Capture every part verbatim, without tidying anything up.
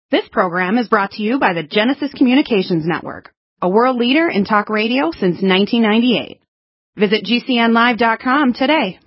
This program is brought to you by the Genesis Communications Network, a world leader in talk radio since nineteen ninety-eight. Visit G C N live dot com today.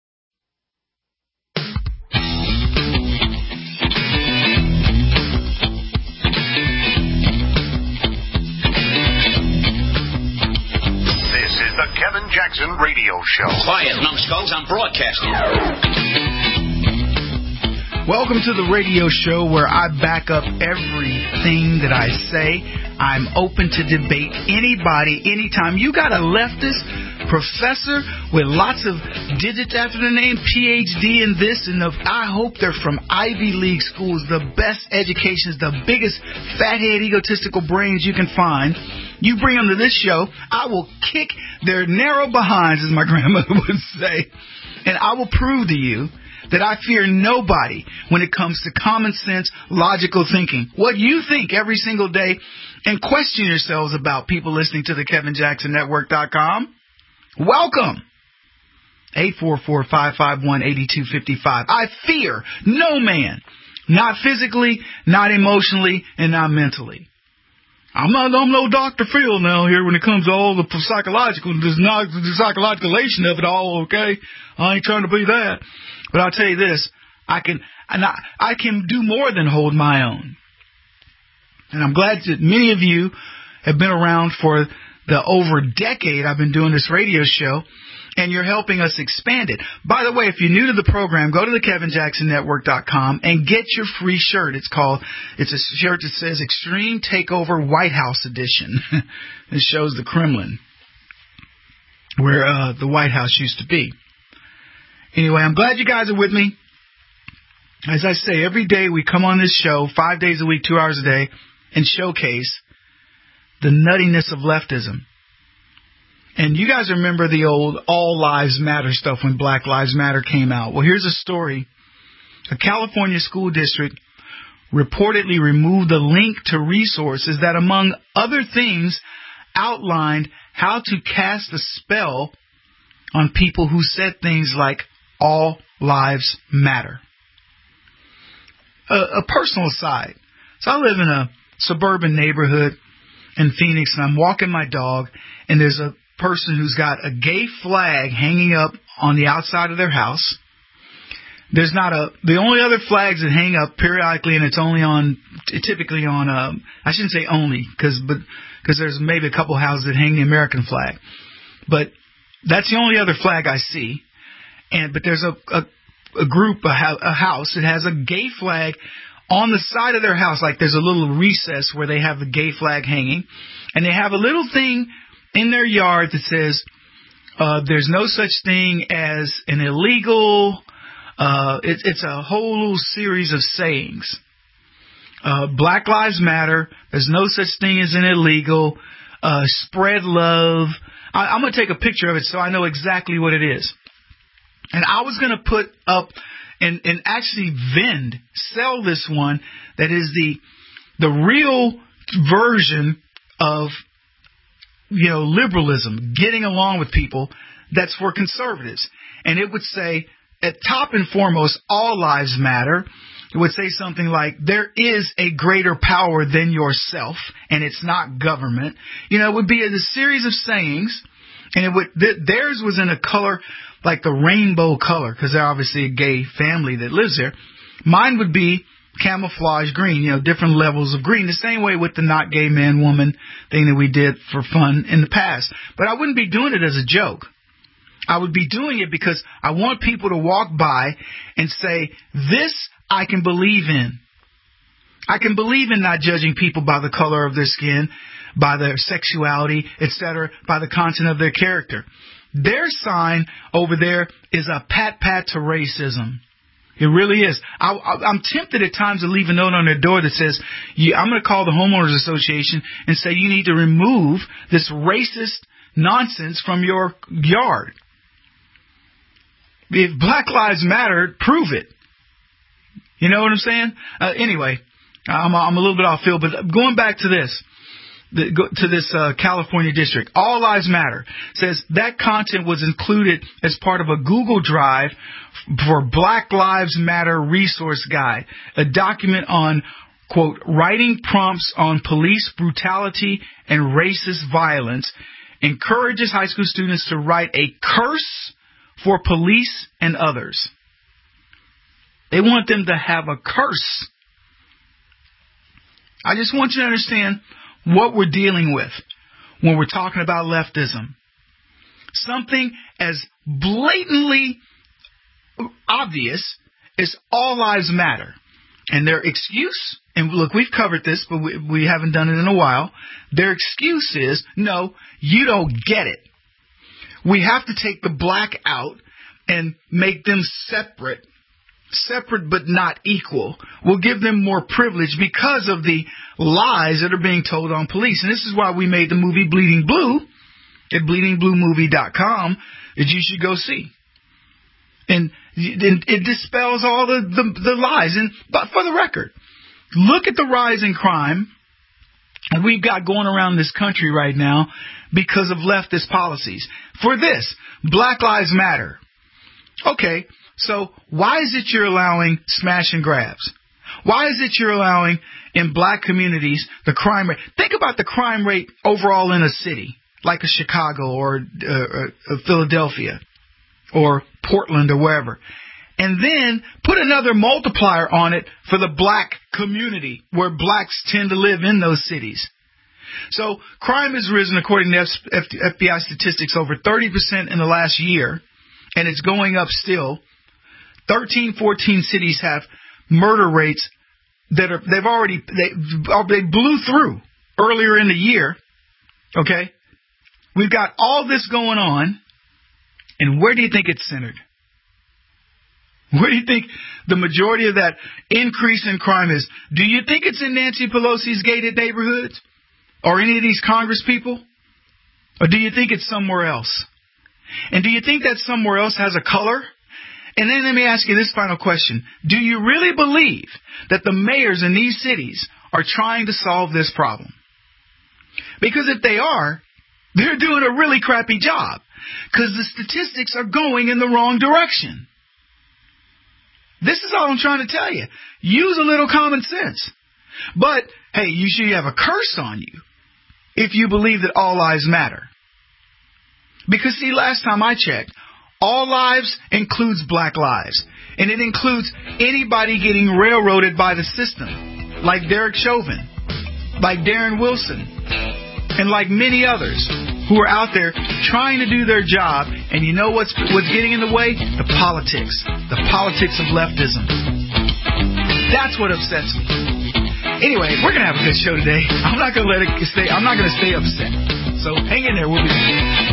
This is the Kevin Jackson Radio Show. Quiet, numbskulls, I'm broadcasting. Welcome to the radio show where I back up everything that I say. I'm open to debate anybody, anytime. You got a leftist professor with lots of digits after the name, P H D in this, and the, I hope they're from Ivy League schools, the best educations, the biggest fathead egotistical brains you can find. You bring them to this show, I will kick their narrow behinds, as my grandmother would say, and I will prove to you that I fear nobody when it comes to common sense, logical thinking. What you think every single day, and question yourselves about people listening to the Kevin Jackson Network dot com. Welcome. eight four four, five five one, eight two five five. I fear no man, not physically, not emotionally, and not mentally. I'm not I'm no Doctor Phil now here when it comes to all the psychological, the psychologicalation of it all, okay? I ain't trying to be that. But I'll tell you this, I can and I, I can do more than hold my own. And I'm glad that many of you have been around for the over decade I've been doing this radio show, and you're helping us expand it. By the way, if you're new to the program, go to the Kevin Jackson Network dot com and get your free shirt. It's called, it's a shirt that says Extreme Takeover White House Edition. It shows the Kremlin, where uh, the White House used to be. Anyway, I'm glad you guys are with me. As I say, every day we come on this show, five days a week, two hours a day, and showcase the nuttiness of leftism. And you guys remember the old All Lives Matter stuff when Black Lives Matter came out. Well, here's a story. A California school district reportedly removed the link to resources that, among other things, outlined how to cast a spell on people who said things like, all lives matter. A, a personal aside. So I live in a suburban neighborhood in Phoenix, and I'm walking my dog, and there's a person who's got a gay flag hanging up on the outside of their house. There's not a, the only other flags that hang up periodically, and it's only on, typically on, um, I shouldn't say only, because but because there's maybe a couple houses that hang the American flag. But that's the only other flag I see. And but there's a a, a group, a, a house that has a gay flag on the side of their house. Like there's a little recess where they have the gay flag hanging. And they have a little thing in their yard that says, uh, there's no such thing as an illegal, uh, it, it's a whole little series of sayings. Uh, Black Lives Matter, there's no such thing as an illegal, uh, spread love. I, I'm going to take a picture of it so I know exactly what it is. And I was going to put up and, and actually vend, sell this one that is the the real version of, you know, liberalism, getting along with people, that's for conservatives. And it would say, at top and foremost, all lives matter. It would say something like, there is a greater power than yourself, and it's not government. You know, it would be a, a series of sayings, and it would th- theirs was in a color like the rainbow color, because they're obviously a gay family that lives there. Mine would be camouflage green, you know, different levels of green, the same way with the not gay man woman thing that we did for fun in the past. But I wouldn't be doing it as a joke. I would be doing it because I want people to walk by and say, this I can believe in. I can believe in not judging people by the color of their skin, by their sexuality, et cetera, by the content of their character. Their sign over there is a pat-pat to racism. It really is. I, I, I'm tempted at times to leave a note on their door that says, you, I'm going to call the homeowners association and say you need to remove this racist nonsense from your yard. If Black Lives Matter, prove it. You know what I'm saying? Uh, anyway, I'm, I'm a little bit off field, but going back to this. The, go, to this uh, California district, All Lives Matter, says that content was included as part of a Google Drive for Black Lives Matter Resource Guide, a document on quote, writing prompts on police brutality and racist violence, encourages high school students to write a curse for police and others. They want them to have a curse. I just want you to understand what we're dealing with when we're talking about leftism. Something as blatantly obvious as all lives matter. And their excuse, and look, we've covered this, but we, we haven't done it in a while. Their excuse is, no, you don't get it. We have to take the black out and make them separate. Separate but not equal. We'll give them more privilege because of the lies that are being told on police. And this is why we made the movie Bleeding Blue at bleeding blue movie dot com that you should go see. And it dispels all the, the, the lies. And but for the record, look at the rise in crime we've got going around this country right now because of leftist policies. For this, Black Lives Matter. Okay. So why is it you're allowing smash and grabs? Why is it you're allowing in black communities the crime rate? Think about the crime rate overall in a city like a Chicago or uh, uh, Philadelphia or Portland or wherever. And then put another multiplier on it for the black community where blacks tend to live in those cities. So crime has risen, according to F B I statistics, over thirty percent in the last year, and it's going up still. thirteen, fourteen cities have murder rates that are, they've already, they, they blew through earlier in the year. Okay. We've got all this going on. And where do you think it's centered? Where do you think the majority of that increase in crime is? Do you think it's in Nancy Pelosi's gated neighborhoods or any of these Congress people? Or do you think it's somewhere else? And do you think that somewhere else has a color? And then let me ask you this final question. Do you really believe that the mayors in these cities are trying to solve this problem? Because if they are, they're doing a really crappy job because the statistics are going in the wrong direction. This is all I'm trying to tell you. Use a little common sense. But, hey, you should have a curse on you if you believe that all lives matter. Because, see, last time I checked, all lives includes black lives. And it includes anybody getting railroaded by the system, like Derek Chauvin, like Darren Wilson, and like many others who are out there trying to do their job. And you know what's what's getting in the way? The politics. The politics of leftism. That's what upsets me. Anyway, we're going to have a good show today. I'm not going to let it stay. I'm not going to stay upset. So hang in there. We'll be back.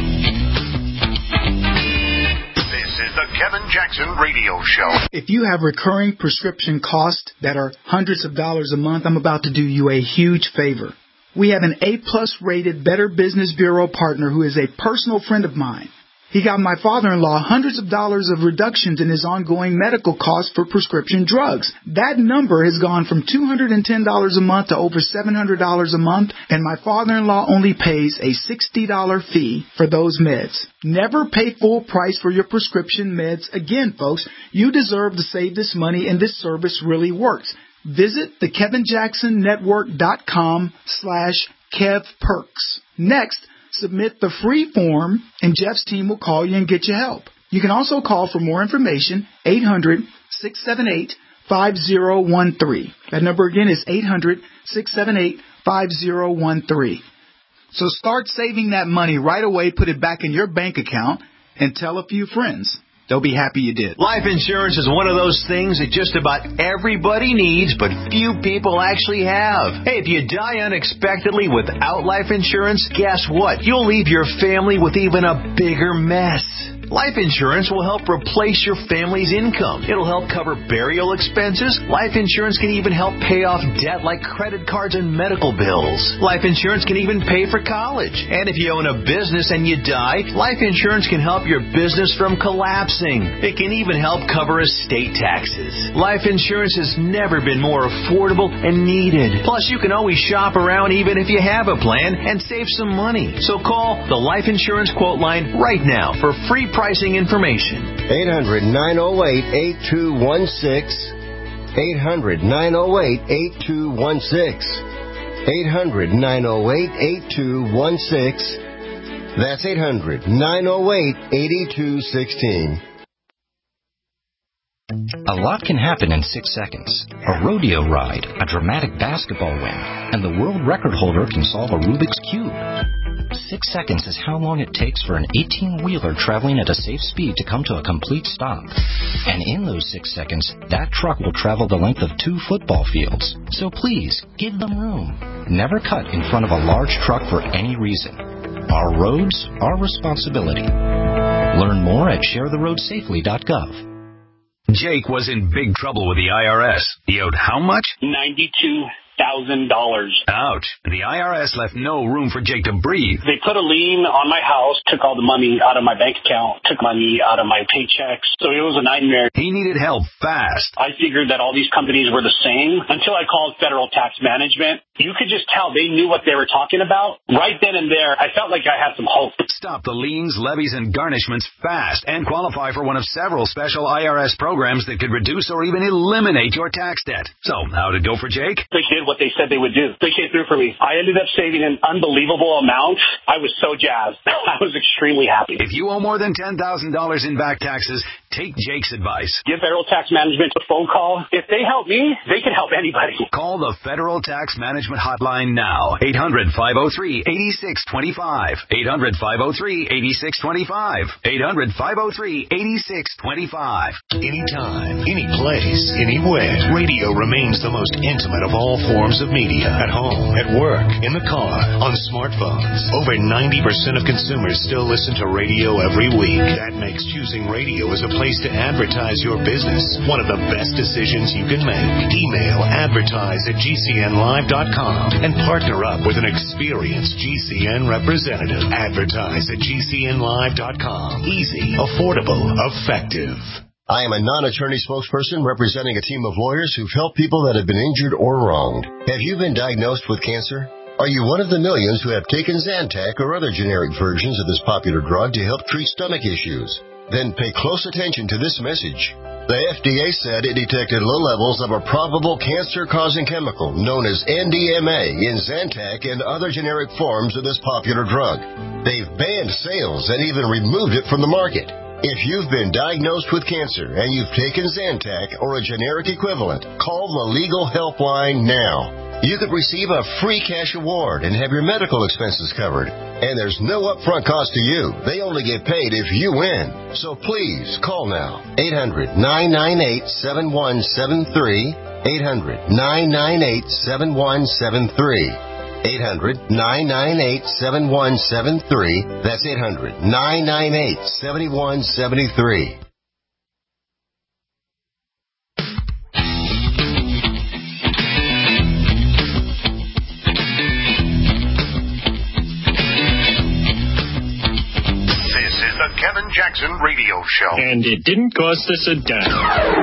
The Kevin Jackson Radio Show. If you have recurring prescription costs that are hundreds of dollars a month, I'm about to do you a huge favor. We have an A-plus rated Better Business Bureau partner who is a personal friend of mine. He got my father-in-law hundreds of dollars of reductions in his ongoing medical costs for prescription drugs. That number has gone from two hundred ten dollars a month to over seven hundred dollars a month, and my father-in-law only pays a sixty dollars fee for those meds. Never pay full price for your prescription meds again, folks. You deserve to save this money, and this service really works. Visit the Kevin Jackson Network dot com slash Kev Perks. Next, submit the free form, and Jeff's team will call you and get you help. You can also call for more information, eight hundred, six seven eight, five zero one three. That number again is eight hundred, six seven eight, five zero one three. So start saving that money right away, put it back in your bank account, and tell a few friends. They'll be happy you did. Life insurance is one of those things that just about everybody needs, but few people actually have. Hey, if you die unexpectedly without life insurance, guess what? You'll leave your family with even a bigger mess. Life insurance will help replace your family's income. It'll help cover burial expenses. Life insurance can even help pay off debt like credit cards and medical bills. Life insurance can even pay for college. And if you own a business and you die, life insurance can help your business from collapsing. It can even help cover estate taxes. Life insurance has never been more affordable and needed. Plus, you can always shop around even if you have a plan and save some money. So call the Life Insurance Quote Line right now for free pricing information. eight hundred, nine oh eight, eight two one six. eight hundred, nine oh eight, eight two one six. eight hundred, nine oh eight, eight two one six. That's eight hundred, nine oh eight, eight two one six. A lot can happen in six seconds. A rodeo ride, a dramatic basketball win, and the world record holder can solve a Rubik's Cube. Six seconds is how long it takes for an eighteen-wheeler traveling at a safe speed to come to a complete stop. And in those six seconds, that truck will travel the length of two football fields. So please, give them room. Never cut in front of a large truck for any reason. Our roads, our responsibility. Learn more at share the road safely dot gov. Jake was in big trouble with the I R S. He owed how much? ninety-two thousand dollars. Ouch. The I R S left no room for Jake to breathe. They put a lien on my house, took all the money out of my bank account, took money out of my paychecks. So it was a nightmare. He needed help fast. I figured that all these companies were the same until I called Federal Tax Management. You could just tell they knew what they were talking about. Right then and there, I felt like I had some hope. Stop the liens, levies, and garnishments fast and qualify for one of several special I R S programs that could reduce or even eliminate your tax debt. So, how'd it go for Jake? They did what they said they would do. They came through for me. I ended up saving an unbelievable amount. I was so jazzed. I was extremely happy. If you owe more than ten thousand dollars in back taxes, take Jake's advice. Give Federal Tax Management a phone call. If they help me, they can help anybody. Call the Federal Tax Management Hotline now. eight hundred, five oh three, eight six two five. eight hundred, five oh three, eight six two five. eight hundred, five oh three, eight six two five. Anytime, any place, anywhere. Radio remains the most intimate of all forms of media. At home, at work, in the car, on smartphones. Over ninety percent of consumers still listen to radio every week. That makes choosing radio as a place to advertise your business one of the best decisions you can make. Email advertise at G C N live dot com and partner up with an experienced G C N representative. Advertise at G C N live dot com. Easy, affordable, effective. I am a non-attorney spokesperson representing a team of lawyers who've helped people that have been injured or wronged. Have you been diagnosed with cancer? Are you one of the millions who have taken Zantac or other generic versions of this popular drug to help treat stomach issues? Then pay close attention to this message. The F D A said it detected low levels of a probable cancer-causing chemical known as N D M A in Zantac and other generic forms of this popular drug. They've banned sales and even removed it from the market. If you've been diagnosed with cancer and you've taken Zantac or a generic equivalent, call the legal helpline now. You could receive a free cash award and have your medical expenses covered. And there's no upfront cost to you. They only get paid if you win. So please call now. eight hundred, nine nine eight, seven one seven three. eight hundred, nine nine eight, seven one seven three. eight hundred, nine nine eight, seven one seven three. That's eight hundred, nine nine eight, seven one seven three. The Kevin Jackson Radio Show. And it didn't cost us a dime.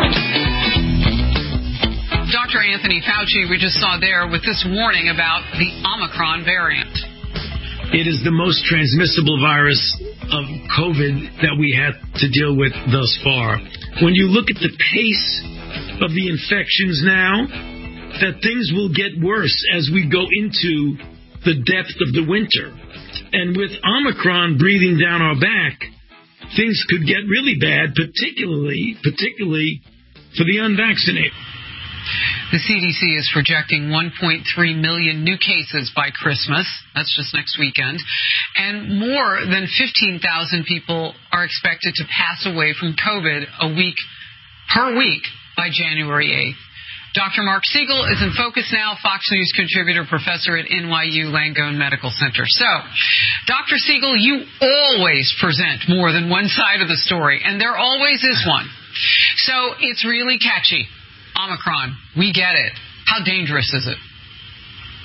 Doctor Anthony Fauci, we just saw there with this warning about the Omicron variant. It is the most transmissible virus of COVID that we had to deal with thus far. When you look at the pace of the infections now, that things will get worse as we go into the depth of the winter. And with Omicron breathing down our back, things could get really bad, particularly, particularly for the unvaccinated. The C D C is projecting one point three million new cases by Christmas. That's just next weekend. And more than fifteen thousand people are expected to pass away from COVID a week per week by January eighth. Doctor Mark Siegel is in focus now, Fox News contributor, professor at N Y U Langone Medical Center. So, Doctor Siegel, you always present more than one side of the story, and there always is one. So, it's really catchy. Omicron, we get it. How dangerous is it?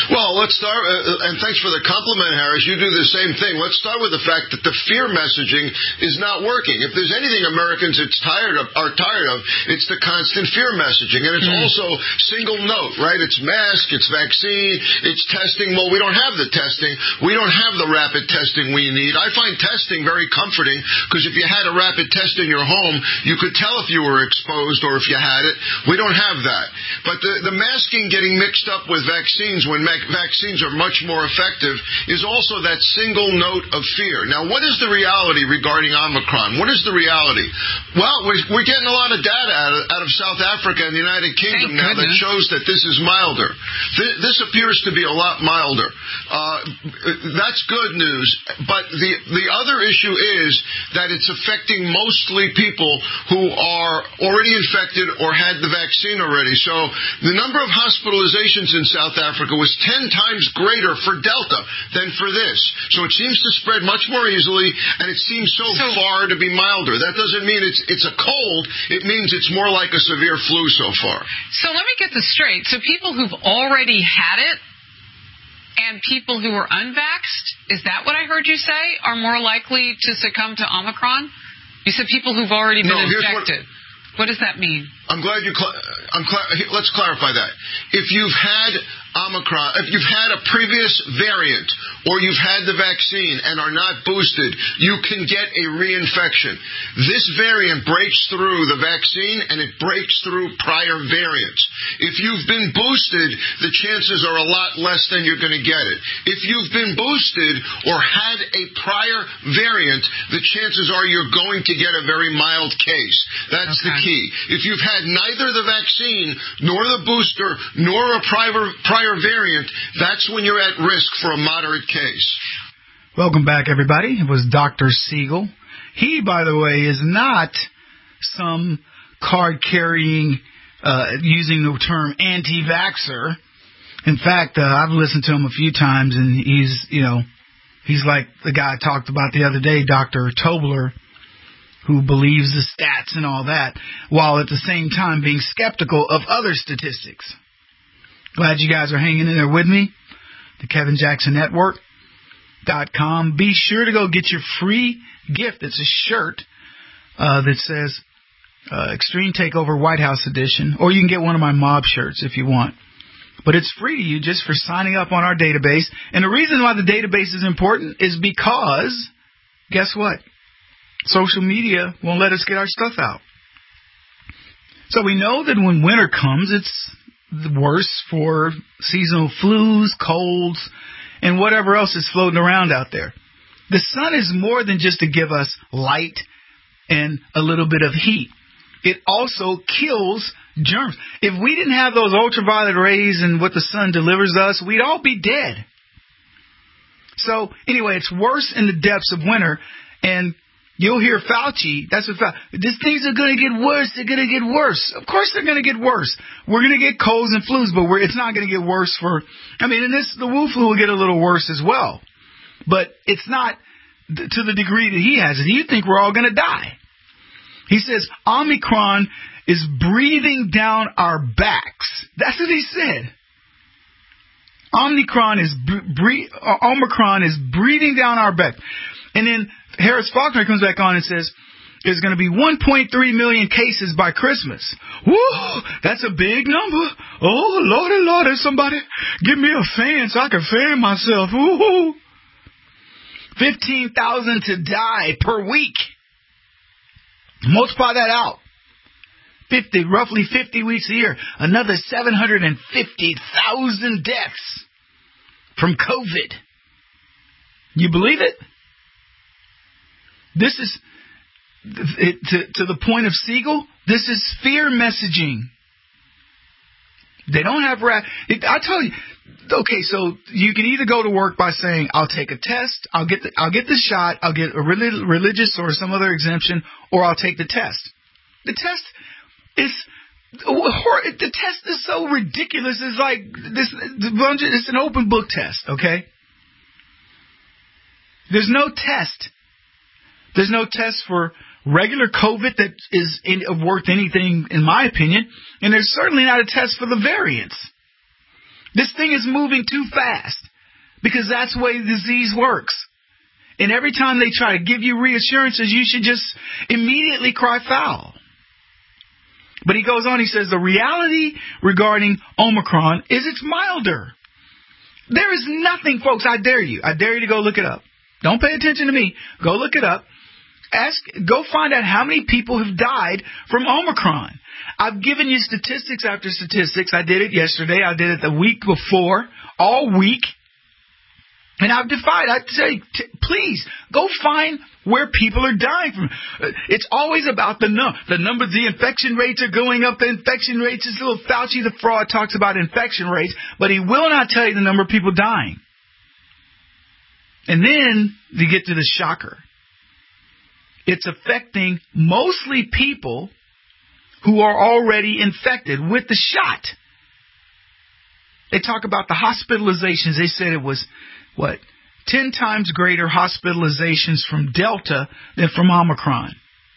Well, let's start, uh, and thanks for the compliment, Harris. You do the same thing. Let's start with the fact that the fear messaging is not working. If there's anything Americans it's tired of, are tired of, it's the constant fear messaging. And it's mm. also single note, right? It's mask, it's vaccine, it's testing. Well, we don't have the testing. We don't have the rapid testing we need. I find testing very comforting because if you had a rapid test in your home, you could tell if you were exposed or if you had it. We don't have that. But the, the masking getting mixed up with vaccines when mac- vaccines are much more effective is also that single note of fear. Now, what is the reality regarding Omicron? What is the reality? Well, we're, we're getting a lot of data out of, out of South Africa and the United Kingdom now that shows that this is milder. Th- this appears to be a lot milder. Uh, that's good news. But the, the other issue is that it's affecting mostly people who are already infected or had the vaccine already. So the number of hospitalizations in South Africa was ten times greater for Delta than for this. So it seems to spread much more easily, and it seems so, so far to be milder. That doesn't mean it's it's a cold. It means it's more like a severe flu so far. So let me get this straight. So people who've already had it and people who are unvaxxed, is that what I heard you say, are more likely to succumb to Omicron? You said people who've already been no, infected. What, what does that mean? I'm glad you. Cl- I'm cl- let's clarify that. If you've had Omicron, if you've had a previous variant, or you've had the vaccine and are not boosted, you can get a reinfection. This variant breaks through the vaccine and it breaks through prior variants. If you've been boosted, the chances are a lot less than you're going to get it. If you've been boosted or had a prior variant, the chances are you're going to get a very mild case. That's okay. The key. If you've had neither the vaccine nor the booster nor a prior prior variant, that's when you're at risk for a moderate case. Welcome back, everybody. It was Doctor Siegel. He, by the way, is not some card-carrying, uh, using the term anti-vaxxer. In fact, uh, I've listened to him a few times, and he's, you know, he's like the guy I talked about the other day, Doctor Tobler, who believes the stats and all that, while at the same time being skeptical of other statistics. Glad you guys are hanging in there with me. The Kevin Jackson Network dot com. Be sure to go get your free gift. It's a shirt uh, that says uh, Extreme Takeover White House Edition, or you can get one of my mob shirts if you want. But it's free to you just for signing up on our database. And the reason why the database is important is because, guess what? Social media won't let us get our stuff out. So we know that when winter comes, it's worse for seasonal flus, colds, and whatever else is floating around out there. The sun is more than just to give us light and a little bit of heat. It also kills germs. If we didn't have those ultraviolet rays and what the sun delivers us, we'd all be dead. So anyway, it's worse in the depths of winter, and you'll hear Fauci, that's what Fauci, these things are going to get worse, they're going to get worse. Of course they're going to get worse. We're going to get colds and flus, but we're, it's not going to get worse for, I mean, and this, the Wu flu will get a little worse as well. But it's not th- to the degree that he has it. You think we're all going to die. He says Omicron is breathing down our backs. That's what he said. Omicron is, bre- Omicron is breathing down our back. And then Harris Faulkner comes back on and says there's going to be one point three million cases by Christmas. Woo! That's a big number. Oh, Lordy, Lordy, somebody give me a fan so I can fan myself. Woo! fifteen thousand to die per week. Multiply that out. fifty, roughly fifty weeks a year. Another seven hundred fifty thousand deaths from COVID. You believe it? This is, it, to, to the point of Siegel, this is fear messaging. They don't have, ra- it, I tell you, okay, so you can either go to work by saying, I'll take a test, I'll get the, I'll get the shot, I'll get a relig- religious or some other exemption, or I'll take the test. The test is, the test is so ridiculous. It's like, this, it's an open book test, okay? There's no test. There's no test for regular COVID that is in, worth anything, in my opinion, and there's certainly not a test for the variants. This thing is moving too fast because that's the way the disease works. And every time they try to give you reassurances, you should just immediately cry foul. But he goes on, he says, the reality regarding Omicron is it's milder. There is nothing, folks, I dare you. I dare you to go look it up. Don't pay attention to me. Go look it up. Ask, go find out how many people have died from Omicron. I've given you statistics after statistics. I did it yesterday. I did it the week before, all week. And I've defied. I say, t- please, go find where people are dying from. It's always about the number. The number, the infection rates are going up. The infection rates, this little Fauci the fraud talks about infection rates, but he will not tell you the number of people dying. And then you get to the shocker. It's affecting mostly people who are already infected with the shot. They talk about the hospitalizations. They said it was, what, ten times greater hospitalizations from Delta than from Omicron.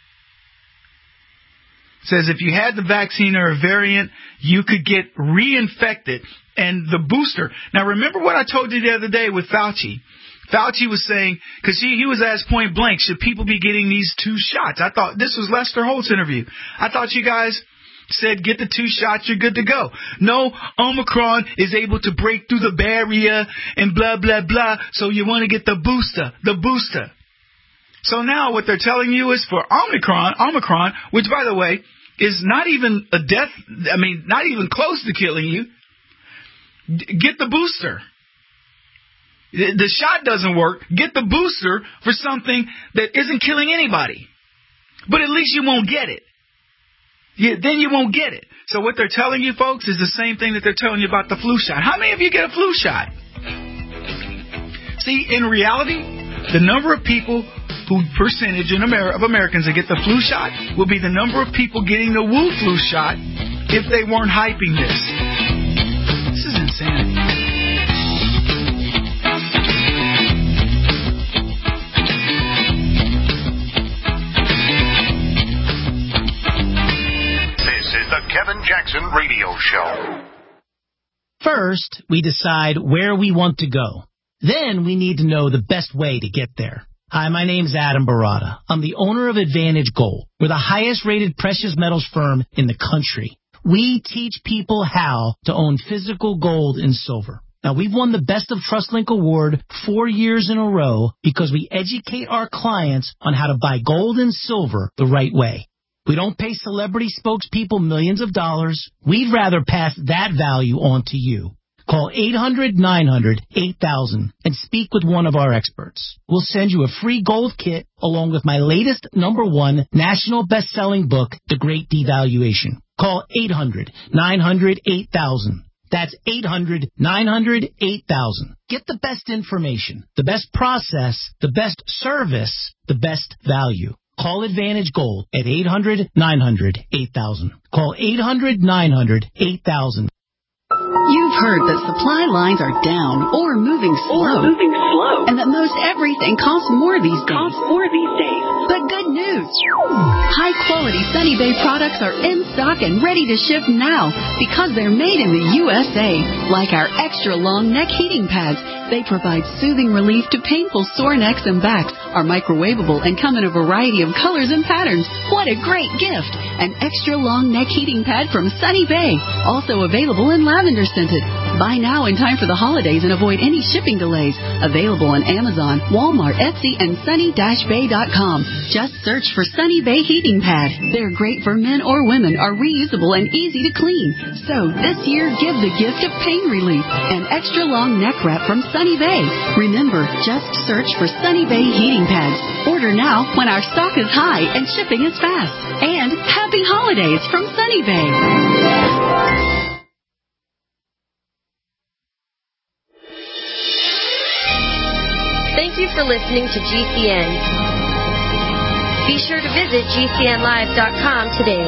It says if you had the vaccine or a variant, you could get reinfected. And the booster. Now, remember what I told you the other day with Fauci. Fauci was saying, because he, he was asked point blank, should people be getting these two shots? I thought, this was Lester Holt's interview. I thought you guys said get the two shots, you're good to go. No, Omicron is able to break through the barrier and blah, blah, blah, so you want to get the booster, the booster. So now what they're telling you is for Omicron, Omicron, which, by the way, is not even a death, I mean, not even close to killing you, get the booster. The shot doesn't work. Get the booster for something that isn't killing anybody. But at least you won't get it. Yeah, then you won't get it. So what they're telling you, folks, is the same thing that they're telling you about the flu shot. How many of you get a flu shot? See, in reality, the number of people who percentage in America, of Americans that get the flu shot will be the number of people getting the Wu flu shot if they weren't hyping this. This is insanity. Kevin Jackson Radio Show. First, we decide where we want to go. Then we need to know the best way to get there. Hi, my name's Adam Barata. I'm the owner of Advantage Gold. We're the highest rated precious metals firm in the country. We teach people how to own physical gold and silver. Now, we've won the Best of TrustLink Award four years in a row because we educate our clients on how to buy gold and silver the right way. We don't pay celebrity spokespeople millions of dollars. We'd rather pass that value on to you. Call eight hundred nine hundred eight thousand and speak with one of our experts. We'll send you a free gold kit along with my latest number one national best-selling book, The Great Devaluation. Call eight hundred nine hundred eight thousand. That's eight hundred nine hundred eight thousand. Get the best information, the best process, the best service, the best value. Call Advantage Gold at eight hundred nine hundred eight thousand. Call eight hundred nine hundred eight thousand. You've heard that supply lines are down or moving slow. Or moving slow. And that most everything costs more these days. Costs more these days. But good news. High-quality Sunny Bay products are in stock and ready to ship now because they're made in the U S A. Like our extra-long neck heating pads. They provide soothing relief to painful sore necks and backs, are microwavable, and come in a variety of colors and patterns. What a great gift! An extra-long neck heating pad from Sunny Bay. Also available in lavender scented. Buy now in time for the holidays and avoid any shipping delays. Available on Amazon, Walmart, Etsy, and sunny dash bay dot com. Just search for Sunny Bay Heating Pad. They're great for men or women, are reusable and easy to clean. So this year, give the gift of pain relief. An extra-long neck wrap from Sunny Bay. Remember, just search for Sunny Bay Heating Pads. Order now when our stock is high and shipping is fast. And happy holidays from Sunny Bay. Thank you for listening to G C N. Be sure to visit G C N live dot com today.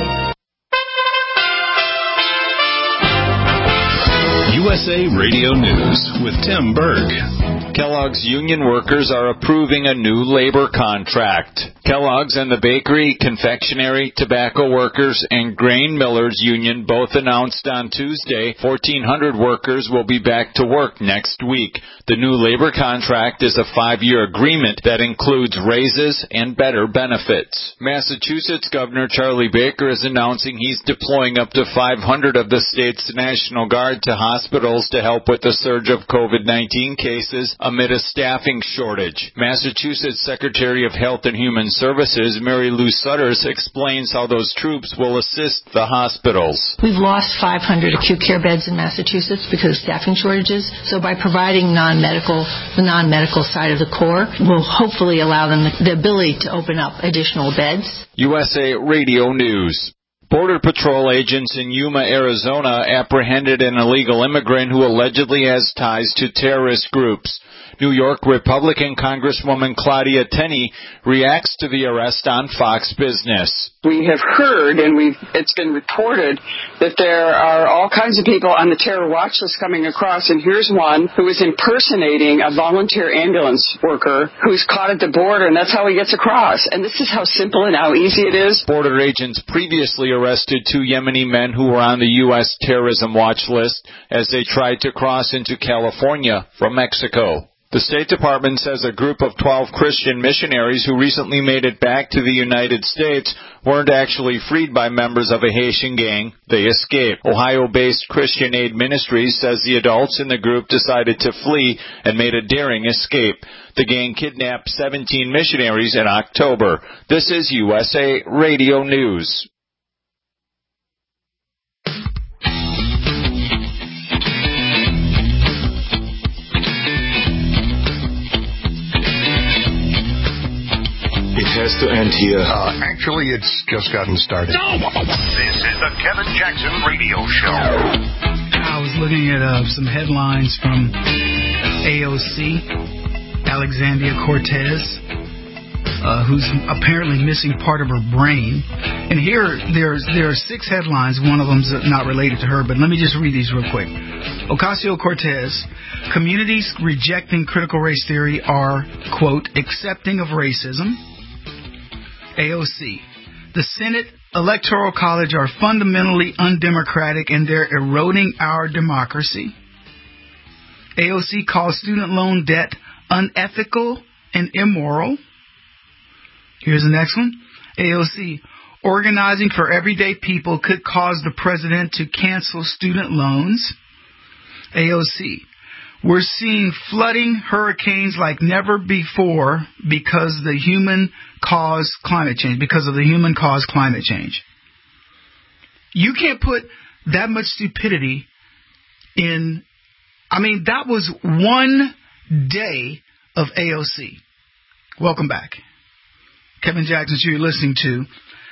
U S A Radio News with Tim Berg. Kellogg's union workers are approving a new labor contract. Kellogg's and the Bakery, Confectionery, Tobacco Workers, and Grain Millers Union both announced on Tuesday fourteen hundred workers will be back to work next week. The new labor contract is a five-year agreement that includes raises and better benefits. Massachusetts Governor Charlie Baker is announcing he's deploying up to five hundred of the state's National Guard to hospitals to help with the surge of COVID nineteen cases amid a staffing shortage. Massachusetts Secretary of Health and Human Services, Mary Lou Sutters, explains how those troops will assist the hospitals. We've lost five hundred acute care beds in Massachusetts because of staffing shortages. So by providing non-medical, the non-medical side of the Corps, will hopefully allow them the, the ability to open up additional beds. U S A Radio News. Border Patrol agents in Yuma, Arizona apprehended an illegal immigrant who allegedly has ties to terrorist groups. New York Republican Congresswoman Claudia Tenney reacts to the arrest on Fox Business. We have heard, and we've, it's been reported, that there are all kinds of people on the terror watch list coming across, and here's one who is impersonating a volunteer ambulance worker who's caught at the border, and that's how he gets across. And this is how simple and how easy it is. Border agents previously arrested two Yemeni men who were on the U S terrorism watch list as they tried to cross into California from Mexico. The State Department says a group of twelve Christian missionaries who recently made it back to the United States weren't actually freed by members of a Haitian gang. They escaped. Ohio-based Christian Aid Ministries says the adults in the group decided to flee and made a daring escape. The gang kidnapped seventeen missionaries in October. This is U S A Radio News. It has to end here. Uh, actually, it's just gotten started. This is the Kevin Jackson Radio Show. I was looking at uh, some headlines from A O C, Alexandria Cortez, uh, who's apparently missing part of her brain. And here, there's there are six headlines. One of them's not related to her, but let me just read these real quick. Ocasio-Cortez, communities rejecting critical race theory are, quote, accepting of racism. A O C, the Senate Electoral College are fundamentally undemocratic and they're eroding our democracy. A O C calls student loan debt unethical and immoral. Here's the next one. A O C, organizing for everyday people could cause the president to cancel student loans. A O C, we're seeing flooding, hurricanes like never before because the human caused climate change, because of the human caused climate change. You can't put that much stupidity in, I mean, that was one day of A O C. Welcome back. Kevin Jackson, you're listening to.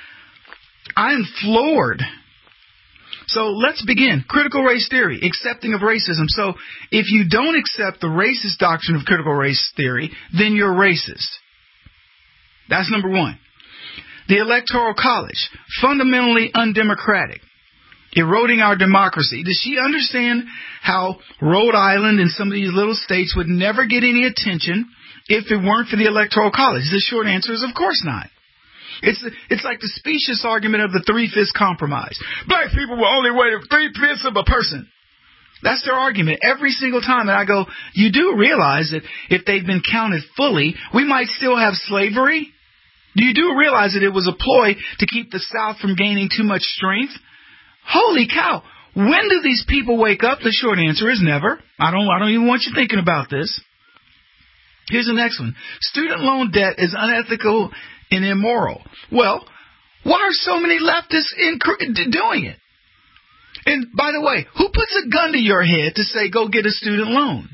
I'm floored. So let's begin. Critical race theory, accepting of racism. So if you don't accept the racist doctrine of critical race theory, then you're racist. That's number one. The Electoral College, fundamentally undemocratic, eroding our democracy. Does she understand how Rhode Island and some of these little states would never get any attention if it weren't for the Electoral College? The short answer is of course not. It's it's like the specious argument of the three-fifths compromise. Black people will only weigh three-fifths of a person. That's their argument every single time. And I go, you do realize that if they'd been counted fully, we might still have slavery? Do you do realize that it was a ploy to keep the South from gaining too much strength? Holy cow. When do these people wake up? The short answer is never. I don't, I don't even want you thinking about this. Here's the next one. Student loan debt is unethical and immoral. Well, why are so many leftists in, doing it? And by the way, who puts a gun to your head to say, go get a student loan?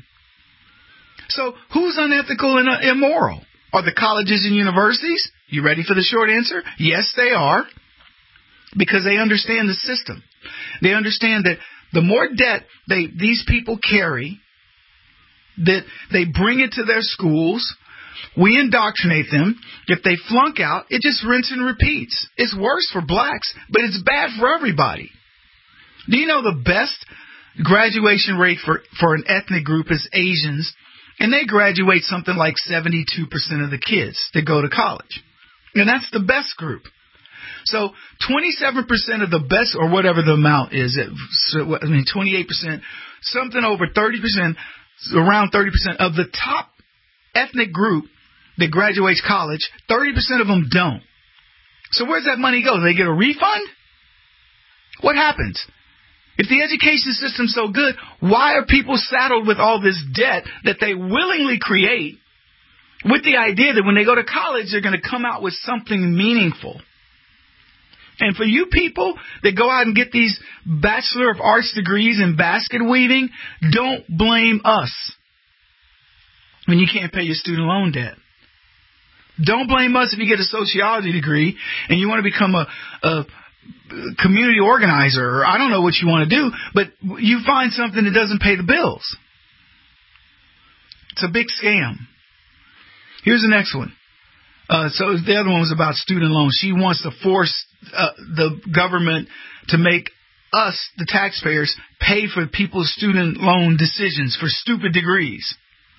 So who's unethical and uh, immoral? Are the colleges and universities? You ready for the short answer? Yes, they are. Because they understand the system. They understand that the more debt they these people carry, that they bring it to their schools, we indoctrinate them. If they flunk out, it just rinse and repeats. It's worse for blacks, but it's bad for everybody. Do you know the best graduation rate for, for an ethnic group is Asians And they graduate something like seventy-two percent of the kids that go to college. And that's the best group. So twenty-seven percent of the best, or whatever the amount is, I mean twenty-eight percent, something over thirty percent, around thirty percent of the top ethnic group that graduates college, thirty percent of them don't. So where's that money go? Do they get a refund? What happens? If the education system's so good, why are people saddled with all this debt that they willingly create with the idea that when they go to college, they're going to come out with something meaningful? And for you people that go out and get these Bachelor of Arts degrees in basket weaving, don't blame us when you can't pay your student loan debt. Don't blame us if you get a sociology degree and you want to become a, a community organizer, or I don't know what you want to do, but you find something that doesn't pay the bills. It's a big scam. Here's the next one. Uh, so the other one was about student loans. She wants to force uh, the government to make us, the taxpayers, pay for people's student loan decisions for stupid degrees.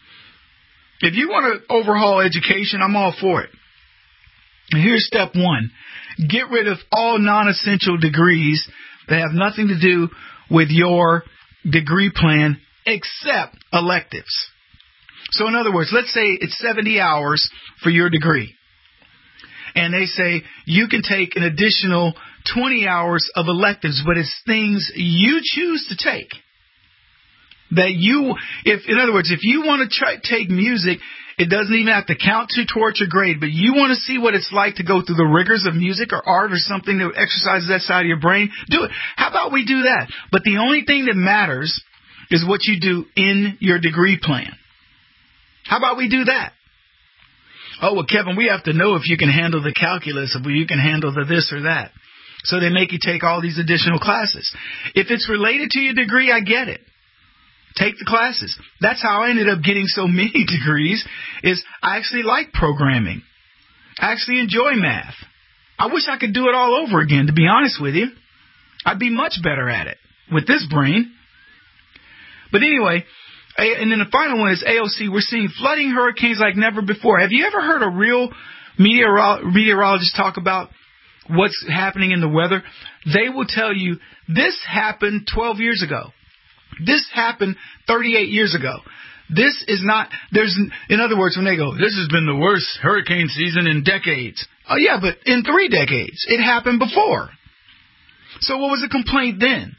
If you want to overhaul education, I'm all for it. And here's step one. Get rid of all non-essential degrees that have nothing to do with your degree plan except electives. So in other words, let's say it's seventy hours for your degree. And they say you can take an additional twenty hours of electives, but it's things you choose to take. That you, if in other words, if you want to try, take music, it doesn't even have to count to towards your grade, but you want to see what it's like to go through the rigors of music or art or something that exercises that side of your brain, do it. How about we do that? But the only thing that matters is what you do in your degree plan. How about we do that? Oh, well, Kevin, we have to know if you can handle the calculus, if you can handle the this or that. So they make you take all these additional classes. If it's related to your degree, I get it. Take the classes. That's how I ended up getting so many degrees, is I actually like programming. I actually enjoy math. I wish I could do it all over again, to be honest with you. I'd be much better at it with this brain. But anyway, and then the final one is A O C. We're seeing flooding, hurricanes like never before. Have you ever heard a real meteoro- meteorologist talk about what's happening in the weather? They will tell you this happened twelve years ago. This happened thirty-eight years ago. This is not, there's, in other words, when they go, this has been the worst hurricane season in decades. Oh yeah, but in three decades, it happened before. So what was the complaint then?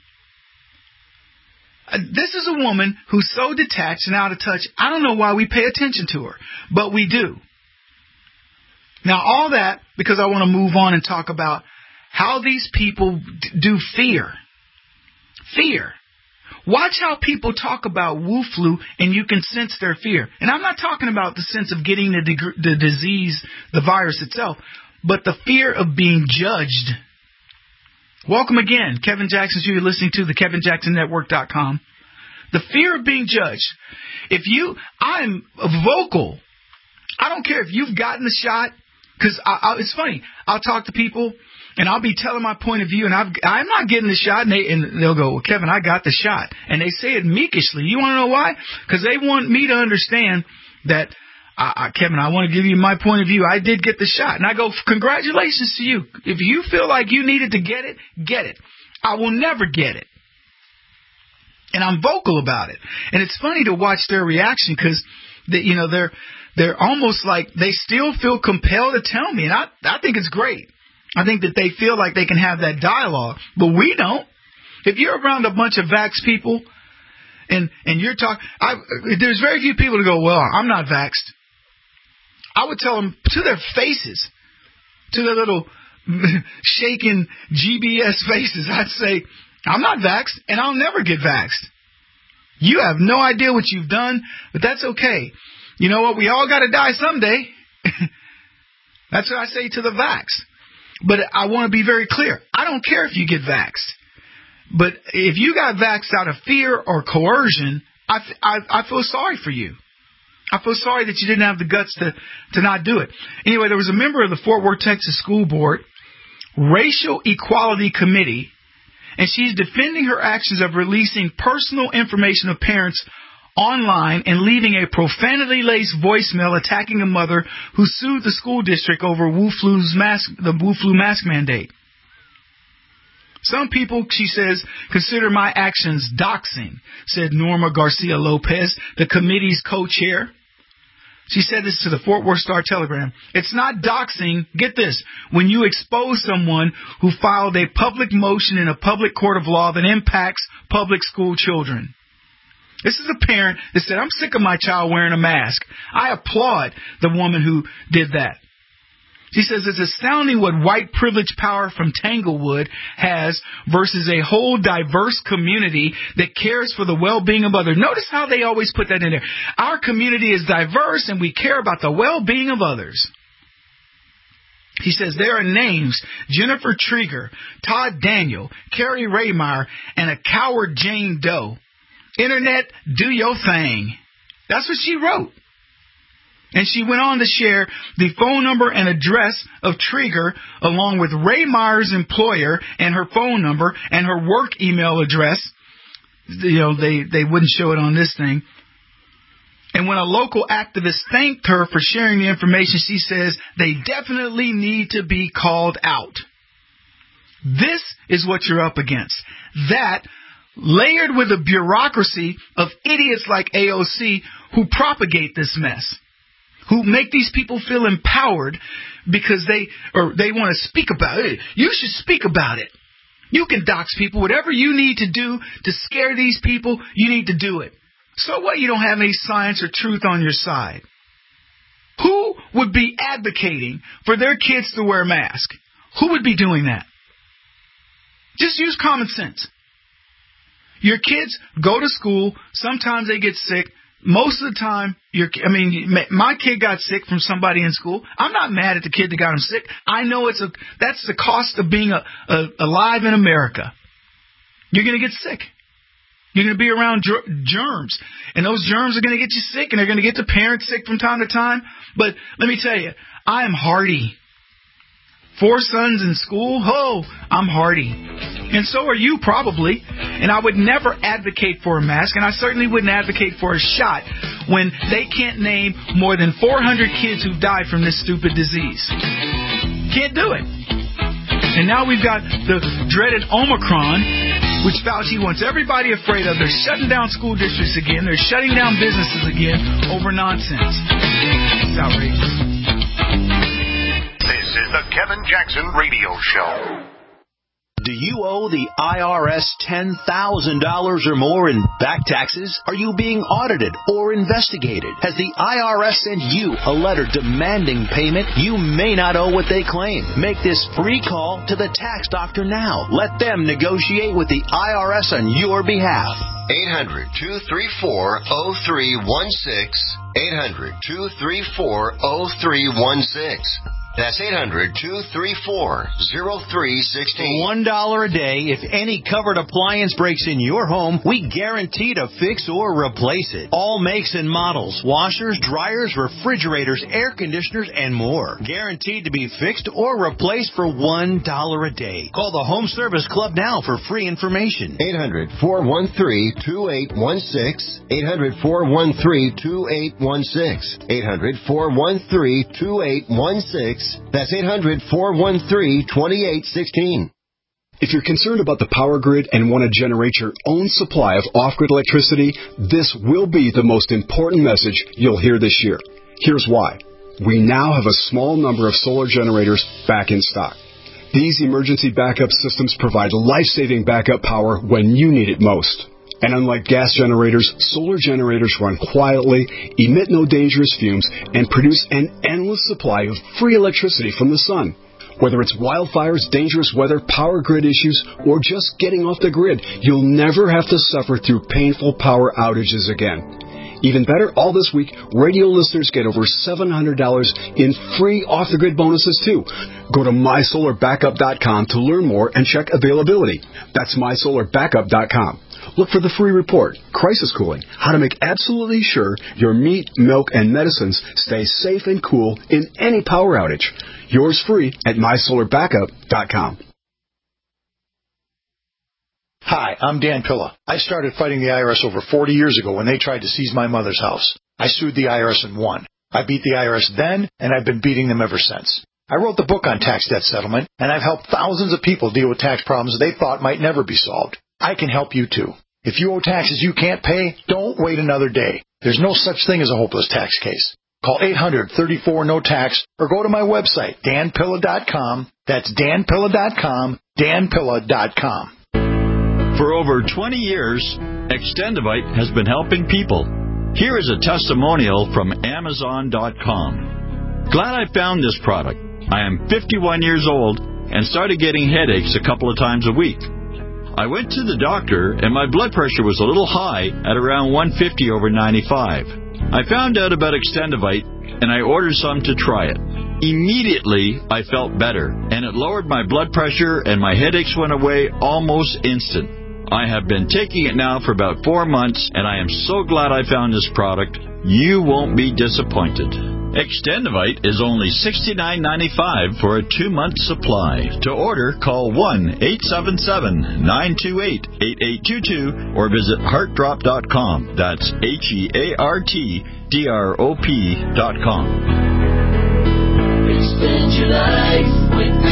Uh, this is a woman who's so detached and out of touch, I don't know why we pay attention to her, but we do. Now all that, because I want to move on and talk about how these people d- do fear. Fear. Watch how people talk about Wu flu and you can sense their fear. And I'm not talking about the sense of getting the, deg- the disease, the virus itself, but the fear of being judged. Welcome again, Kevin Jackson. You're listening to the Kevin Jackson Network dot com. The fear of being judged. If you, I'm vocal. I don't care if you've gotten the shot, because I, I, it's funny. I'll talk to people. And I'll be telling my point of view, and I've, I'm not getting the shot, and, they, and they'll go, well, Kevin, I got the shot. And they say it meekishly. You want to know why? Because they want me to understand that, I, I, Kevin, I want to give you my point of view. I did get the shot. And I go, congratulations to you. If you feel like you needed to get it, get it. I will never get it. And I'm vocal about it. And it's funny to watch their reaction because, you know, they're they're almost like they still feel compelled to tell me. And I, I think it's great. I think that they feel like they can have that dialogue, but we don't. If you're around a bunch of vaxxed people and, and you're talking, there's very few people to go, well, I'm not vaxxed. I would tell them to their faces, to their little shaking G B S faces, I'd say, I'm not vaxxed and I'll never get vaxxed. You have no idea what you've done, but that's okay. You know what? We all got to die someday. That's what I say to the vaxxed. But I want to be very clear. I don't care if you get vaxxed. But if you got vaxxed out of fear or coercion, I, I, I feel sorry for you. I feel sorry that you didn't have the guts to, to not do it. Anyway, there was a member of the Fort Worth, Texas School Board Racial Equality Committee, and she's defending her actions of releasing personal information of parents online and leaving a profanity-laced voicemail attacking a mother who sued the school district over Wu Flu's mask, the Wu Flu mask mandate. Some people, she says, consider my actions doxing, said Norma Garcia Lopez, the committee's co-chair. She said this to the Fort Worth Star-Telegram. It's not doxing, get this, when you expose someone who filed a public motion in a public court of law that impacts public school children. This is a parent that said, I'm sick of my child wearing a mask. I applaud the woman who did that. She says it's astounding what white privilege power from Tanglewood has versus a whole diverse community that cares for the well-being of others. Notice how they always put that in there. Our community is diverse and we care about the well-being of others. He says there are names, Jennifer Trieger, Todd Daniel, Carrie Raymeyer, and a coward Jane Doe. Internet, do your thing. That's what she wrote. And she went on to share the phone number and address of Trieger along with Ray Meyer's employer and her phone number and her work email address. You know, they, they wouldn't show it on this thing. And when a local activist thanked her for sharing the information, she says they definitely need to be called out. This is what you're up against. That, layered with a bureaucracy of idiots like A O C who propagate this mess, who make these people feel empowered because they or they want to speak about it. You should speak about it. You can dox people. Whatever you need to do to scare these people, you need to do it. So what? You don't have any science or truth on your side. Who would be advocating for their kids to wear masks? Who would be doing that? Just use common sense. Your kids go to school. Sometimes they get sick. Most of the time, you're, I mean, my kid got sick from somebody in school. I'm not mad at the kid that got him sick. I know it's a that's the cost of being a, a, alive in America. You're going to get sick. You're going to be around ger- germs, and those germs are going to get you sick, and they're going to get the parents sick from time to time. But let me tell you, I am hardy. Four sons in school, oh, I'm hardy. And so are you probably. And I would never advocate for a mask, and I certainly wouldn't advocate for a shot when they can't name more than four hundred kids who've died from this stupid disease. Can't do it. And now we've got the dreaded Omicron, which Fauci wants everybody afraid of. They're shutting down school districts again. They're shutting down businesses again over nonsense. It's outrageous. This is the Kevin Jackson Radio Show. Do you owe the I R S ten thousand dollars or more in back taxes? Are you being audited or investigated? Has the I R S sent you a letter demanding payment? You may not owe what they claim. Make this free call to the tax doctor now. Let them negotiate with the I R S on your behalf. eight hundred, two three four, zero three one six. eight hundred, two three four, zero three one six. That's eight hundred, two three four, zero three one six. One dollar a day. If any covered appliance breaks in your home, we guarantee to fix or replace it. All makes and models. Washers, dryers, refrigerators, air conditioners, and more. Guaranteed to be fixed or replaced for one dollar a day. Call the Home Service Club now for free information. eight hundred, four one three, two eight one six. eight hundred, four one three, two eight one six. eight hundred, four one three, two eight one six. That's eight hundred, four one three, two eight one six. If you're concerned about the power grid and want to generate your own supply of off-grid electricity, this will be the most important message you'll hear this year. Here's why. We now have a small number of solar generators back in stock. These emergency backup systems provide life-saving backup power when you need it most. And unlike gas generators, solar generators run quietly, emit no dangerous fumes, and produce an endless supply of free electricity from the sun. Whether it's wildfires, dangerous weather, power grid issues, or just getting off the grid, you'll never have to suffer through painful power outages again. Even better, all this week, radio listeners get over seven hundred dollars in free off-the-grid bonuses, too. Go to my solar backup dot com to learn more and check availability. That's my solar backup dot com. Look for the free report, Crisis Cooling, how to make absolutely sure your meat, milk, and medicines stay safe and cool in any power outage. Yours free at my solar backup dot com. Hi, I'm Dan Pilla. I started fighting the I R S over forty years ago when they tried to seize my mother's house. I sued the I R S and won. I beat the I R S then, and I've been beating them ever since. I wrote the book on tax debt settlement, and I've helped thousands of people deal with tax problems they thought might never be solved. I can help you too. If you owe taxes you can't pay, don't wait another day. There's no such thing as a hopeless tax case. Call eight hundred, thirty-four, no tax or go to my website, dan pilla dot com. That's dan pilla dot com, dan pilla dot com. For over twenty years, Extendivite has been helping people. Here is a testimonial from amazon dot com. Glad I found this product. I am fifty-one years old and started getting headaches a couple of times a week. I went to the doctor and my blood pressure was a little high at around one fifty over ninety-five. I found out about Extendivite and I ordered some to try it. Immediately, I felt better and it lowered my blood pressure and my headaches went away almost instant. I have been taking it now for about four months and I am so glad I found this product. You won't be disappointed. Extendivite is only sixty-nine ninety-five for a two-month supply. To order, call one eight seven seven, nine two eight, eight eight two two or visit heart drop dot com. That's H E A R T D R O P dot com. Extend your life with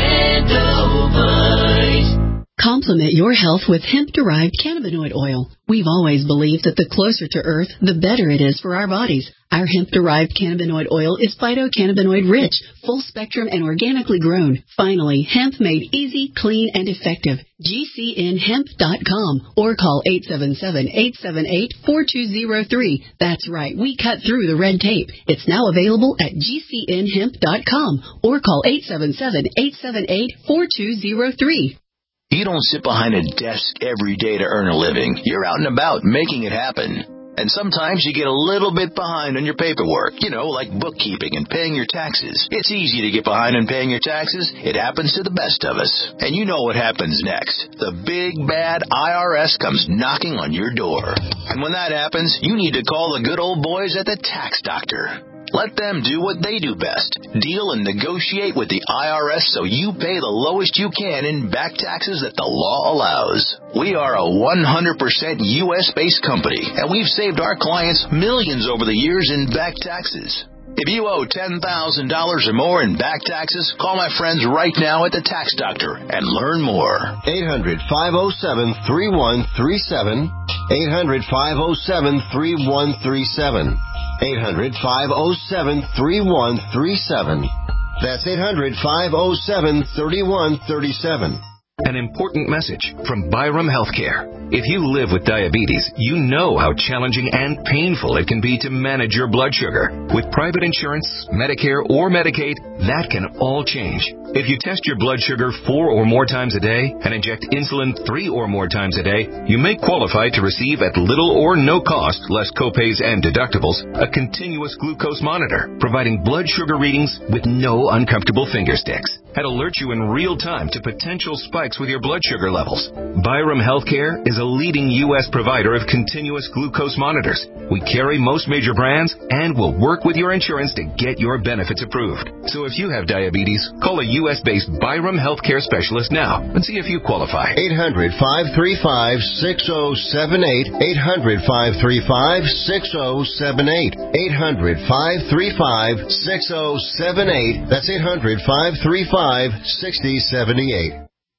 Extendivite. Complement your health with hemp-derived cannabinoid oil. We've always believed that the closer to Earth, the better it is for our bodies. Our hemp-derived cannabinoid oil is phytocannabinoid-rich, full-spectrum, and organically grown. Finally, hemp made easy, clean, and effective. G C N hemp dot com or call eight seven seven, eight seven eight, four two zero three. That's right, we cut through the red tape. It's now available at G C N hemp dot com or call eight seven seven, eight seven eight, four two zero three. You don't sit behind a desk every day to earn a living. You're out and about making it happen. And sometimes you get a little bit behind on your paperwork, you know, like bookkeeping and paying your taxes. It's easy to get behind on paying your taxes. It happens to the best of us. And you know what happens next. The big, bad I R S comes knocking on your door. And when that happens, you need to call the good old boys at the Tax Doctor. Let them do what they do best. Deal and negotiate with the I R S so you pay the lowest you can in back taxes that the law allows. We are a one hundred percent U S-based company, and we've saved our clients millions over the years in back taxes. If you owe ten thousand dollars or more in back taxes, call my friends right now at the Tax Doctor and learn more. eight hundred, five oh seven, three one three seven. eight hundred, five oh seven, three one three seven. eight hundred, five oh seven, three one three seven. That's eight hundred, five oh seven, three one three seven. An important message from Byram Healthcare. If you live with diabetes, you know how challenging and painful it can be to manage your blood sugar. With private insurance, Medicare, or Medicaid, that can all change. If you test your blood sugar four or more times a day and inject insulin three or more times a day, you may qualify to receive at little or no cost, less copays and deductibles, a continuous glucose monitor, providing blood sugar readings with no uncomfortable finger sticks. And alert you in real time to potential spikes with your blood sugar levels. Byram Healthcare is a leading U S provider of continuous glucose monitors. We carry most major brands and will work with your insurance to get your benefits approved. So if you have diabetes, call a U S-based Byram Healthcare specialist now and see if you qualify. eight hundred, five three five, six oh seven eight. eight hundred, five three five, six oh seven eight. eight hundred, five three five, six oh seven eight. That's eight hundred, five three five, six oh seven eight.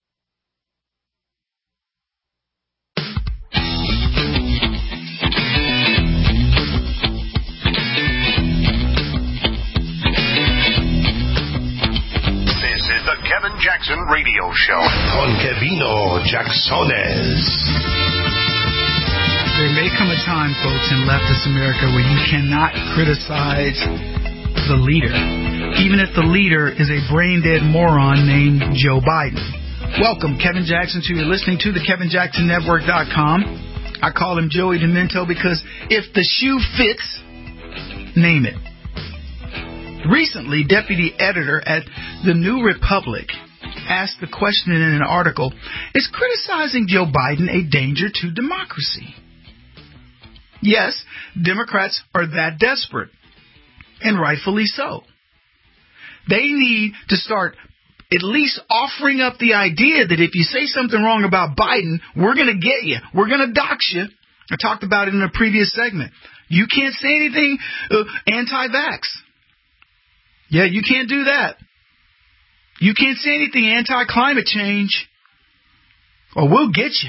Kevin Jackson Radio Show on Kevino Jacksones. There may come a time, folks, in leftist America where you cannot criticize the leader, even if the leader is a brain-dead moron named Joe Biden. Welcome, Kevin Jackson, to you're listening to the Kevin Jackson Network dot com. I call him Joey Demento because if the shoe fits, name it. Recently, deputy editor at The New Republic asked the question in an article, is criticizing Joe Biden a danger to democracy? Yes, Democrats are that desperate, and rightfully so. They need to start at least offering up the idea that if you say something wrong about Biden, we're going to get you. We're going to dox you. I talked about it in a previous segment. You can't say anything uh, anti-vax. Yeah, you can't do that. You can't say anything anti-climate change, or we'll get you.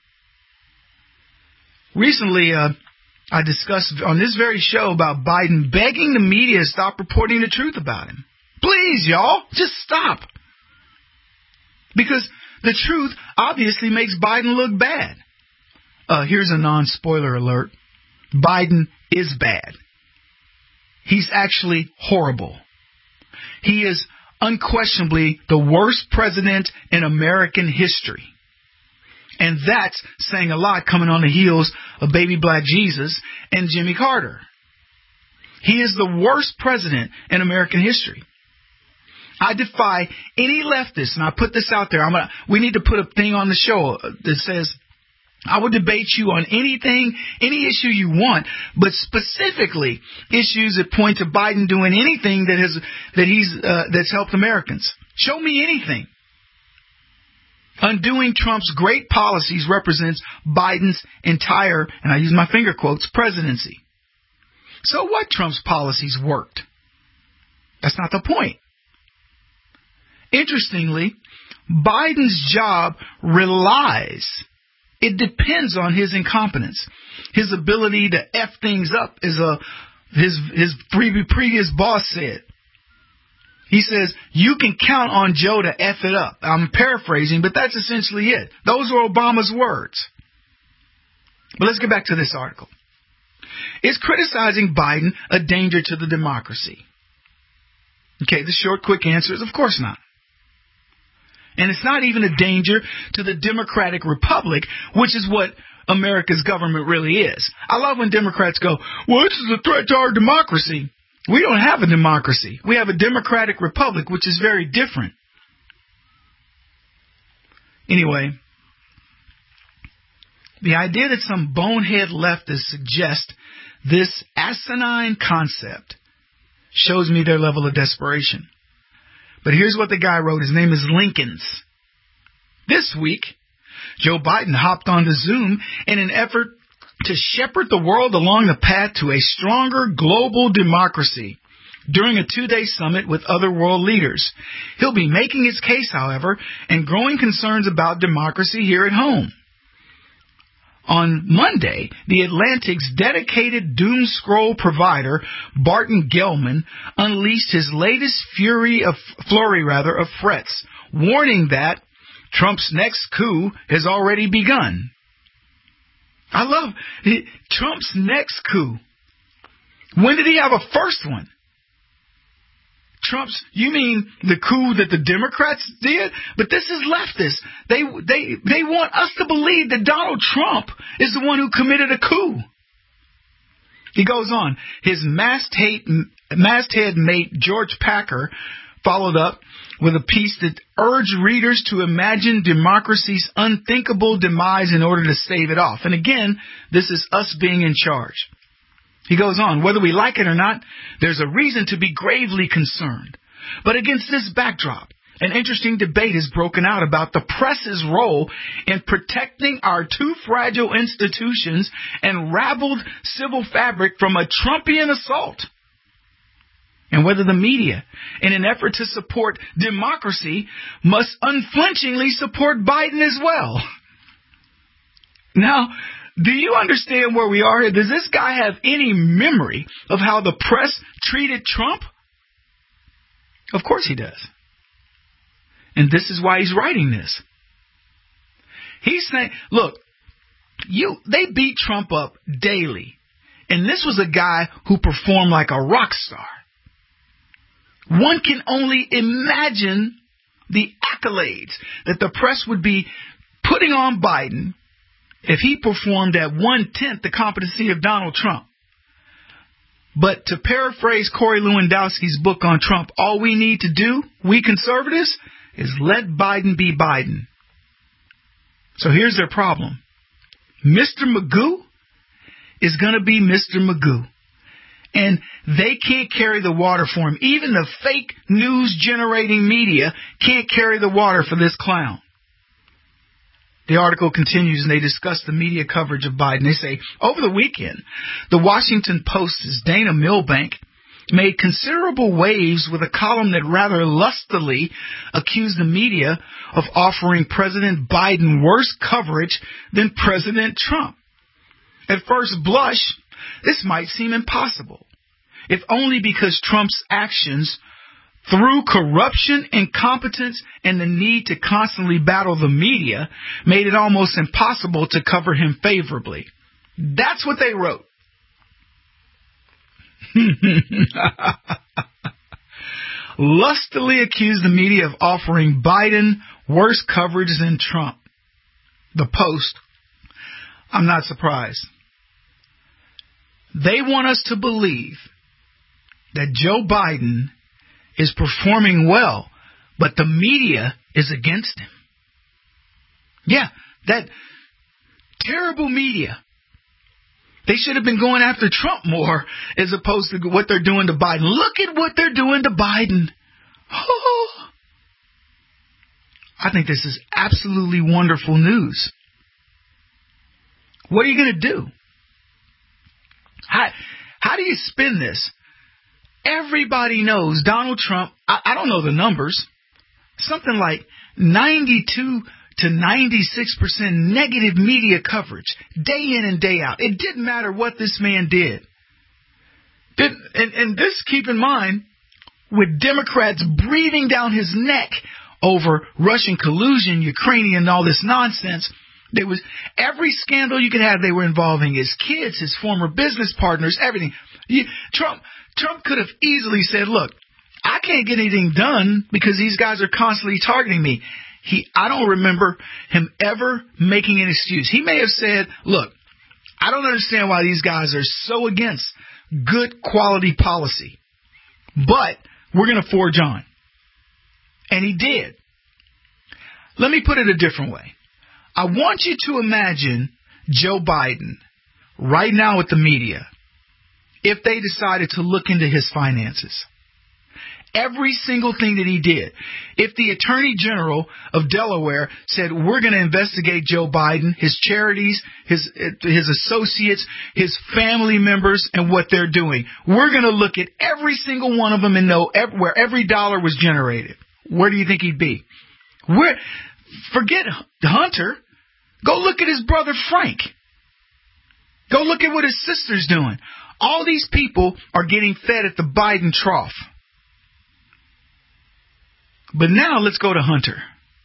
Recently, uh, I discussed on this very show about Biden begging the media to stop reporting the truth about him. Please, y'all, just stop. Because the truth obviously makes Biden look bad. Uh, here's a non-spoiler alert. Biden is bad. He's actually horrible. He is unquestionably the worst president in American history. And that's saying a lot coming on the heels of baby black Jesus and Jimmy Carter. He is the worst president in American history. I defy any leftist, and I put this out there. I'm gonna, we need to put a thing on the show that says, I will debate you on anything, any issue you want, but specifically issues that point to Biden doing anything that has that he's uh, that's helped Americans. Show me anything. Undoing Trump's great policies represents Biden's entire, and I use my finger quotes, presidency. So what Trump's policies worked? That's not the point. Interestingly, Biden's job relies, it depends on his incompetence. His ability to F things up, as a, his, his previous boss said. He says, you can count on Joe to F it up. I'm paraphrasing, but that's essentially it. Those are Obama's words. But let's get back to this article. Is criticizing Biden a danger to the democracy? Okay, the short, quick answer is of course not. And it's not even a danger to the Democratic Republic, which is what America's government really is. I love when Democrats go, well, this is a threat to our democracy. We don't have a democracy. We have a democratic republic, which is very different. Anyway, the idea that some bonehead leftists suggest this asinine concept shows me their level of desperation. But here's what the guy wrote. His name is Lincolns. This week, Joe Biden hopped onto Zoom in an effort to shepherd the world along the path to a stronger global democracy during a two-day summit with other world leaders. He'll be making his case, however, and growing concerns about democracy here at home. On Monday, The Atlantic's dedicated doom scroll provider, Barton Gellman, unleashed his latest fury of flurry rather of threats, warning that Trump's next coup has already begun. I love it. Trump's next coup. When did he have a first one? Trump's, you mean the coup that the Democrats did? But this is leftist. They they they want us to believe that Donald Trump is the one who committed a coup. He goes on. His masthead, masthead mate George Packer followed up with a piece that urged readers to imagine democracy's unthinkable demise in order to stave it off. And again, this is us being in charge. He goes on, whether we like it or not, there's a reason to be gravely concerned. But against this backdrop, an interesting debate has broken out about the press's role in protecting our too fragile institutions and raveled civil fabric from a Trumpian assault. And whether the media, in an effort to support democracy, must unflinchingly support Biden as well. Now, do you understand where we are here? Does this guy have any memory of how the press treated Trump? Of course he does. And this is why he's writing this. He's saying, look, you they beat Trump up daily. And this was a guy who performed like a rock star. One can only imagine the accolades that the press would be putting on Biden if he performed at one-tenth the competency of Donald Trump. But to paraphrase Corey Lewandowski's book on Trump, all we need to do, we conservatives, is let Biden be Biden. So here's their problem. Mister Magoo is going to be Mister Magoo. And they can't carry the water for him. Even the fake news-generating media can't carry the water for this clown. The article continues, and they discuss the media coverage of Biden. They say, over the weekend, the Washington Post's Dana Milbank made considerable waves with a column that rather lustily accused the media of offering President Biden worse coverage than President Trump. At first blush, this might seem impossible, if only because Trump's actions through corruption, incompetence, and the need to constantly battle the media made it almost impossible to cover him favorably. That's what they wrote. Lustily accused the media of offering Biden worse coverage than Trump. The Post. I'm not surprised. They want us to believe that Joe Biden is performing well, but the media is against him. Yeah, that terrible media. They should have been going after Trump more as opposed to what they're doing to Biden. Look at what they're doing to Biden. Oh. I think this is absolutely wonderful news. What are you going to do? How, how do you spin this? Everybody knows Donald Trump, I, I don't know the numbers, something like ninety-two to ninety-six percent negative media coverage, day in and day out. It didn't matter what this man did. Did and, and this, keep in mind, with Democrats breathing down his neck over Russian collusion, Ukrainian, and all this nonsense. There was every scandal you could have. They were involving his kids, his former business partners, everything. You, Trump, Trump could have easily said, "Look, I can't get anything done because these guys are constantly targeting me." He, I don't remember him ever making an excuse. He may have said, "Look, I don't understand why these guys are so against good quality policy, but we're going to forge on." And he did. Let me put it a different way. I want you to imagine Joe Biden right now with the media if they decided to look into his finances. Every single thing that he did. If the Attorney General of Delaware said, we're going to investigate Joe Biden, his charities, his his associates, his family members, and what they're doing. We're going to look at every single one of them and know where every dollar was generated. Where do you think he'd be? Where, forget Hunter. Go look at his brother Frank. Go look at what his sister's doing. All these people are getting fed at the Biden trough. But now let's go to Hunter.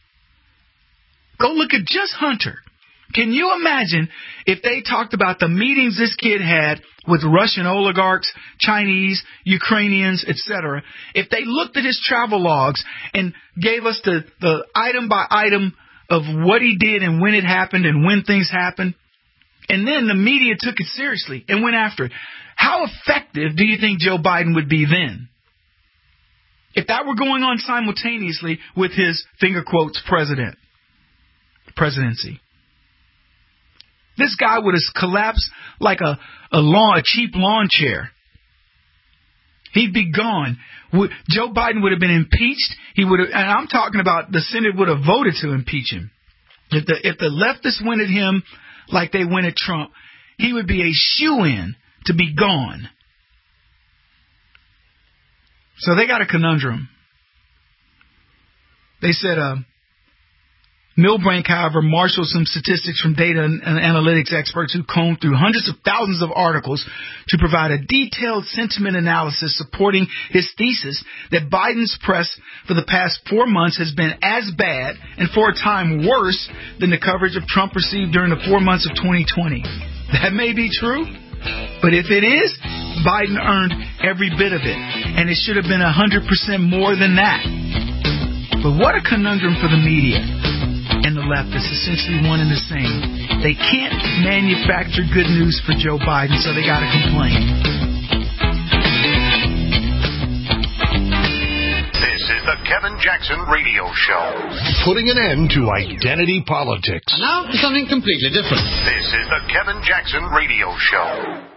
Go look at just Hunter. Can you imagine if they talked about the meetings this kid had with Russian oligarchs, Chinese, Ukrainians, et cetera? If they looked at his travel logs and gave us the, the item by item of what he did and when it happened and when things happened, and then the media took it seriously and went after it, how effective do you think Joe Biden would be then? If that were going on simultaneously with his, finger quotes, president, presidency. This guy would have collapsed like a, a lawn, a cheap lawn chair. He'd be gone. Joe Biden would have been impeached. He would have, and I'm talking about the Senate would have voted to impeach him. If the if the leftists went at him like they went at Trump, he would be a shoo-in to be gone. So they got a conundrum. They said, uh, Milbank, however, marshaled some statistics from data and analytics experts who combed through hundreds of thousands of articles to provide a detailed sentiment analysis supporting his thesis that Biden's press for the past four months has been as bad and for a time worse than the coverage of Trump received during the four months of twenty twenty. That may be true, but if it is, Biden earned every bit of it, and it should have been one hundred percent more than that. But what a conundrum for the media and the left. Is essentially one and the same. They can't manufacture good news for Joe Biden, so they got to complain. This is the Kevin Jackson Radio Show. Putting an end to identity politics. And now for something completely different. This is the Kevin Jackson Radio Show.